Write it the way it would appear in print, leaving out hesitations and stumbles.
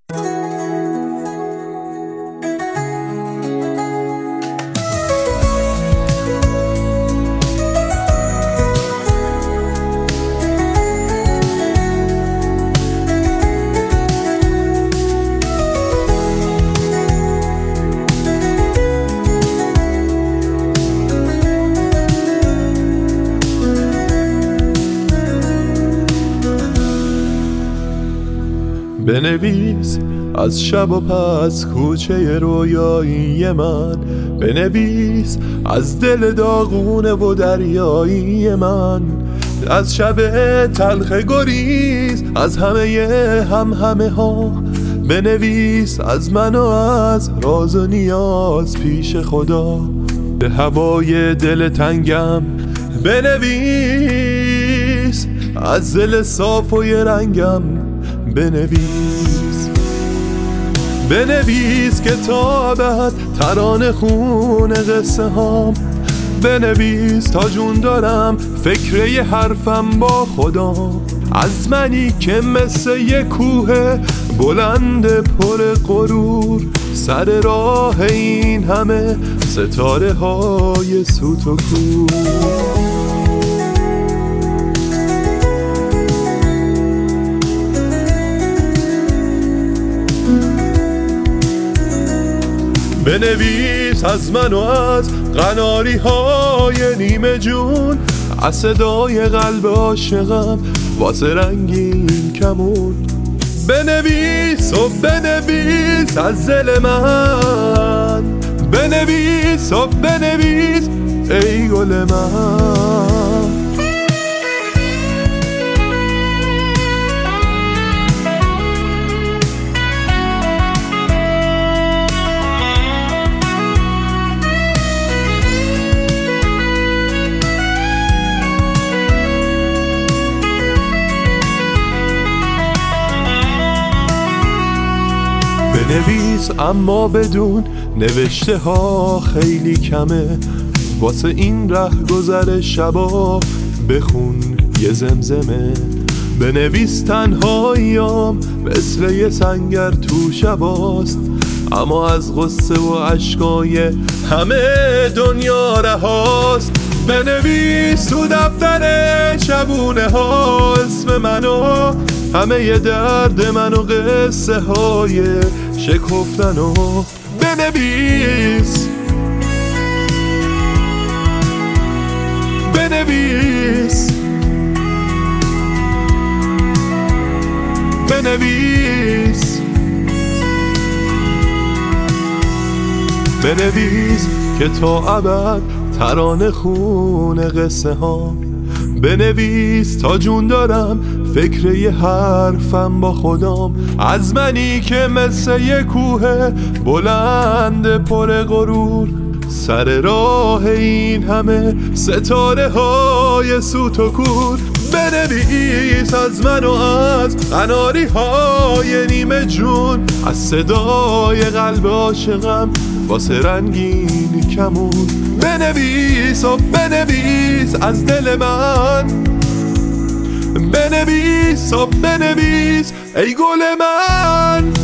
بنویس از شب و پس کوچه رویایی من، بنویس از دل داغونه و دریایی من، از شب تلخ گریز، از همه ها. بنویس از من و از راز و نیاز پیش خدا، به هوای دل تنگم بنویس، از دل صاف و یه رنگم بنویس که تا ابد ترانه خون قصه هام. بنویس تا جون دارم فکر یه حرفم با خدا، از منی که مثل یه کوه بلند پر غرور، سر راه این همه ستاره های سوت و کور. بنویس از من و از قناری های نیمه جون، از صدای قلب عاشقم واسه رنگین کمون. بنویس و بنویس از دل من، بنویس و بنویس ای گل من. بنویس اما بدون نوشته ها خیلی کمه، واسه این ره گذر شبا بخون یه زمزمه. بنویس تنهاییام مثل یه سنگر تو شباست، اما از غصه و عشقای همه دنیا رهاست. بنویس تو دفتر شبونه ها اسم منو، همه ی درد من و قصه های شکفتن و بنویس بنویس بنویس بنویس که تا ابد ترانه خون قصه ها. بنویس تا جون دارم فکر یه حرفم با خدام، از منی که مثل یه کوه بلند پر غرور، سر راه این همه ستاره های سوت و کور. بنویس از من و از قناری های نیمه جون، از صدای قلب عاشقم واسه رنگین کمون. بنویس و بنویس از دل من، بنویس و بنویس ای گل من.